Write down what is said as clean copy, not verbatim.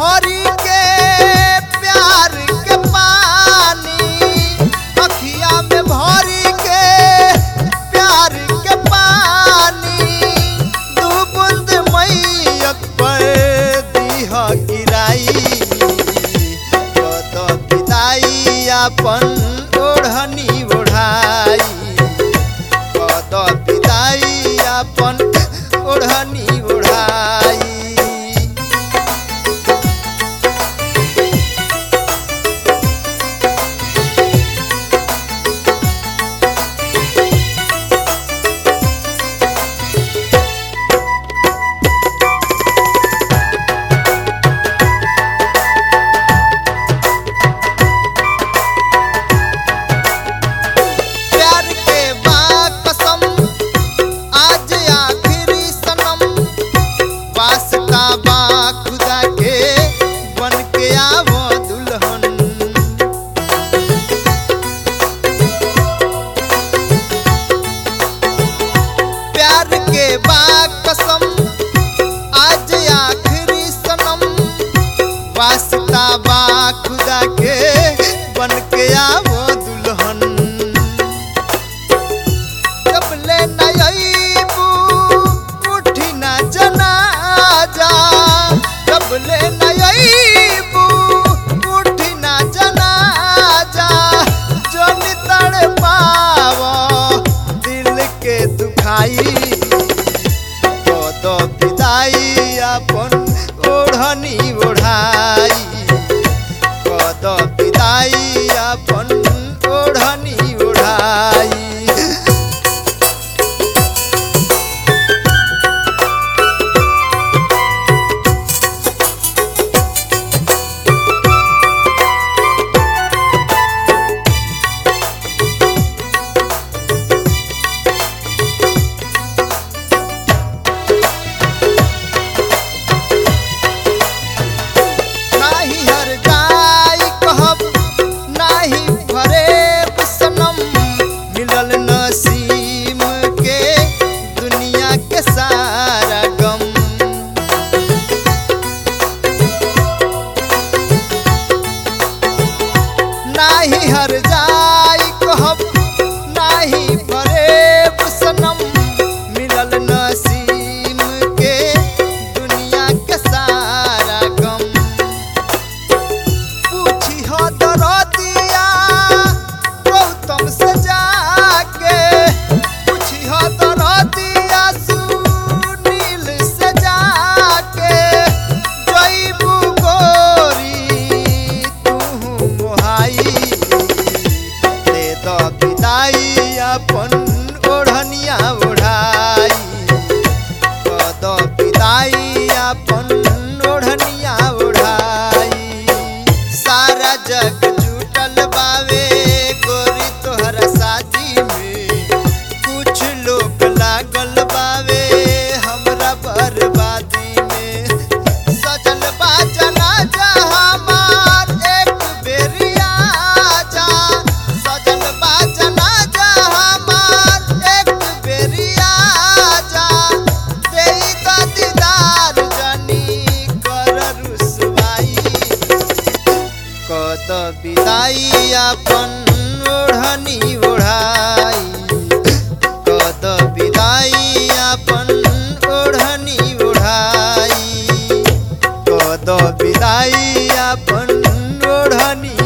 भरी के प्यार के पानी, अखिया में भरी के प्यार के पानी, दू बूंद मैयत पर दीह गिराई, कद विदाई अपन ओढ़नी ओढ़ाई, कद विदाई अपन ओढ़नी ओढ़ाई। प्यार के बा कसम आज आखिरी सनम, वास्ता बा खुदा के बन के आवो दुल्हन। प्यार के बा कसम आज आखिरी सनम, वास्ता बा खुदा के बन के आवो दुल्हन। जब ले नयबू उठी ना जनाजा, जब ले नयबू उठी ना जनाजा, जन तड़ पावो दिल के दुखाई, कद विदाई अपन ओढ़नी ओढ़ाई, कद विदाई अपन ओढ़नी ओढ़ाई। नाही हर जाई कहब नाही फरेब सनम, मिलल नसीम के दुनिया के सारा गम। नाही हर जाई कहब नाही फरेब सनम, मिलल नसीम के दुनिया के सारा गम। पूछी हो दरदिया गौतम से जाके, पूछी हो दरदिया सुनील से जाके, जइबू गोरी तू मोहाई, दे द विदाई अपन ओढ़निया ओढ़ाई, कद विदाई अपन ओढ़निया ओढ़ाई। सारा जग जुटल बावे गोरी तोहरा शादी में, कुछ लोग लागल बावे हमरा बर्बादी में। सजल बा जनाजा हमार एक बेरिया जा, सजल बा जनाजा हमार एक बेरिया जा, देई द दीदार जनी कर रुसवाई, कद विदाई अपन ओढ़नी ओढ़ाई, कद विदाई अपन ओढ़नी ओढ़ाई, कद विदाई अपन ओढ़नी